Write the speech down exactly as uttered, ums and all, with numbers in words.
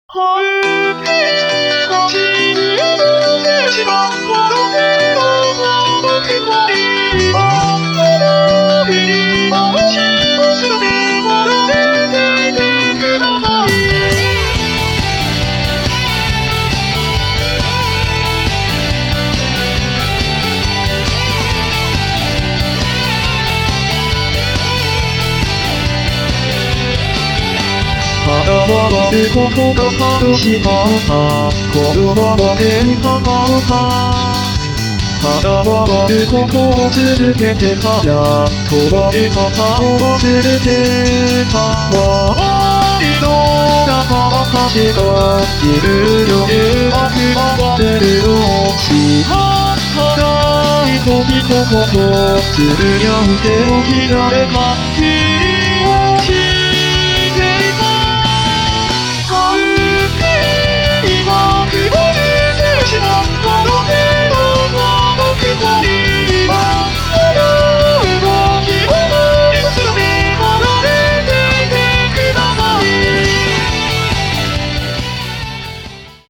春景色に一番ほどでもきこりは思い回しますので笑っていてください。まだ笑うことが楽しかった。このままでいたかった。ただ笑うことを続けてたら、捉え方を忘れてた。笑いの中ばかしが、自分よりうまく回れるのを知らないと一言、つぶやいておきられ